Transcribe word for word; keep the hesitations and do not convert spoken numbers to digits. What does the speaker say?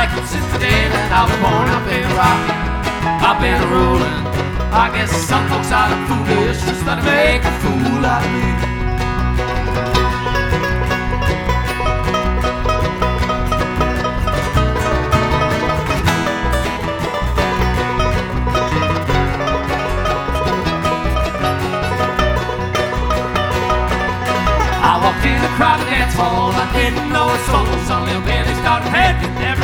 cycle since the day that I was born. I've been rocking, I've been rolling. I guess some folks are foolish, just let them make a fool out of me. I walked in a crowded dance hall, I didn't know a soul. Some little belly started heading, never